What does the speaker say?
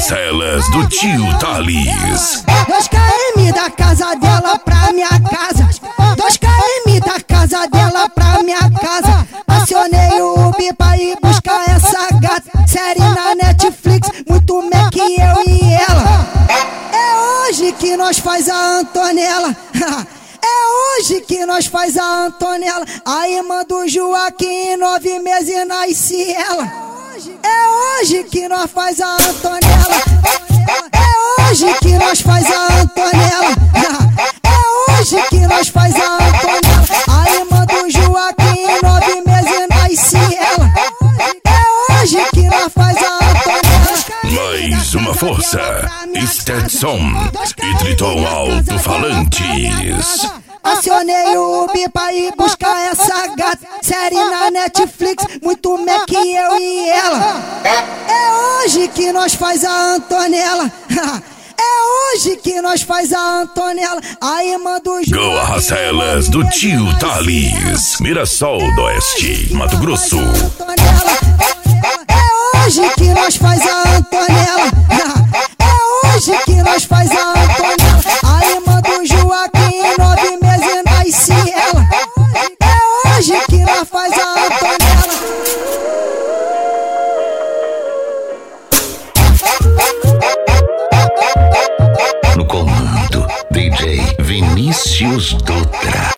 Arrastelas do tio Thales. 2 km da casa dela pra minha casa. 2 km da casa dela pra minha casa. Acionei o Uber pra ir buscar essa gata. Série na Netflix, muito Mac eu e ela. É hoje que nós faz a Antonella. É hoje que nós faz a Antonella. A irmã do Joaquim, 9 meses nasce ela. É hoje que nós faz a Antonella. É hoje que nós faz a Antonella. É hoje que nós faz a Antonella. A irmã do Joaquim, 9 meses nasce ela. É hoje que nós faz a Antonella. Mais uma força, Stetson e Triton Alto-Falantes. Acionei o Uber pra ir buscar essa gata. Série na Netflix, muito Mac eu e ela. É hoje que nós faz a Antonella. É hoje que nós faz a Antonella. A irmã do Go Arrastelas do tio Thales, Mirassol do Oeste, Mato Grosso. É hoje que nós faz a Antonella. É hoje que nós faz a Antonella. A irmã do Joaquim, 9 meses nasce ela. É hoje que nós faz a Antonella. No comando, DJ Vinícius Dutra.